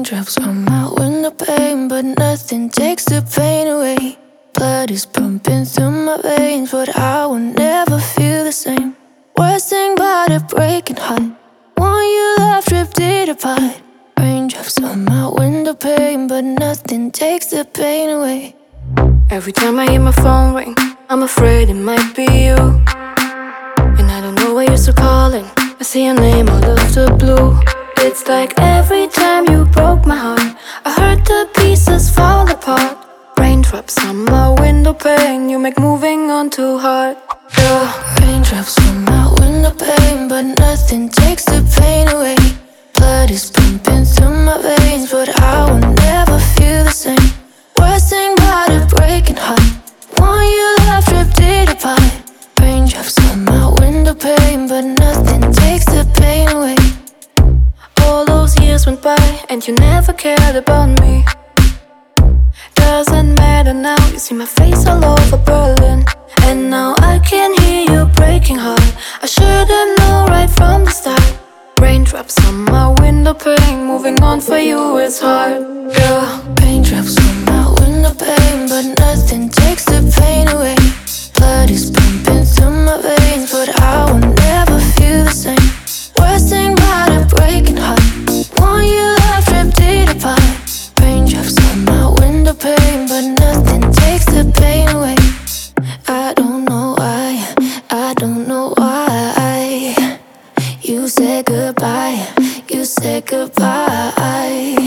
Raindrops on my window pane, but nothing takes the pain away. Blood is pumping through my veins, but I will never feel the same. Worst thing about a breaking heart, one you love ripped it apart. Raindrops on my window pane, but nothing takes the pain away. Every time I hear my phone ring, I'm afraid it might be you. And I don't know why you're still calling. I see your name out of the blue. It's like every time you broke my heart, I heard the pieces fall apart. Raindrops on my window pane, you make moving on too hard. Yeah. Raindrops on my window pane, but nothing takes the pain away. Blood is pumping through my veins, but I will never feel the same. Worst thing about a breaking heart, one you love ripped it apart. Raindrops on my window pane, but nothing takes the pain away. All those years went by and you never cared about me. Doesn't matter now, you see my face all over Berlin. And now I can hear you breaking heart. I should've known right from the start. Raindrops on my window pane, moving on for you is hard. Yeah. Raindrops on my window pane, but nothing takes the pain away. Blood is pumping through my veins, but I will never feel the same. Worst thing about a breaking heart, one you love ripped it apart. Raindrops on my window pane, but nothing takes the pain away. I don't know why, I don't know why. You said goodbye, you said goodbye.